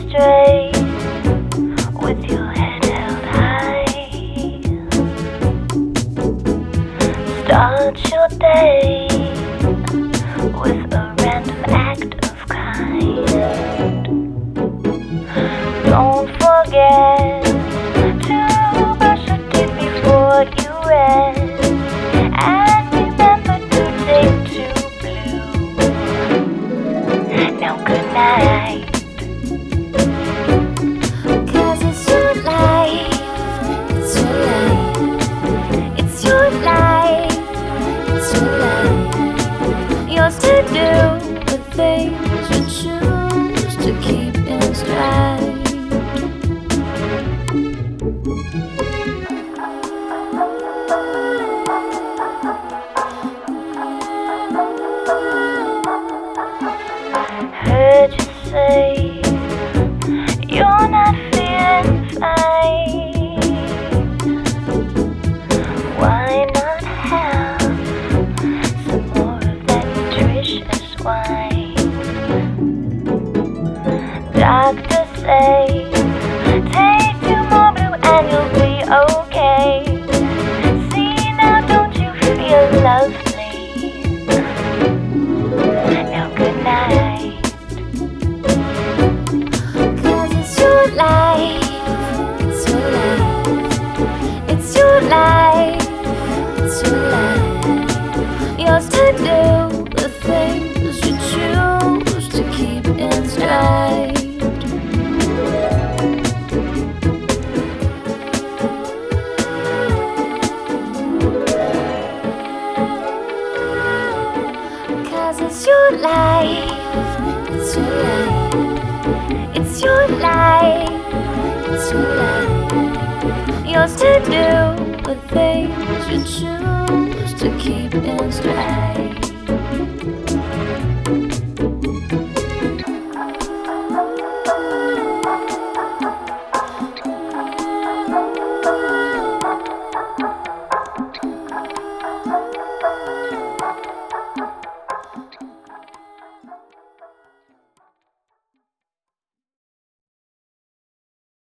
straight with your head held high. Start your day with a random act of kind. Don't forget to brush your teeth before you rest, and remember to take 2 blue. Now good night. To do the things you choose to keep in stride. Heard you say you're not feeling fine. Why not have some more of that nutritious wine? Doctors say take 2 more blue and you'll be okay. See now, don't you feel lovely? Now good night. 'Cause it's your life, it's your life, it's your life, it's your life. Yours to do the things you choose to keep in stride. It's your life, it's your life, it's your life, it's your life. Yours to do the things you choose to keep in stride.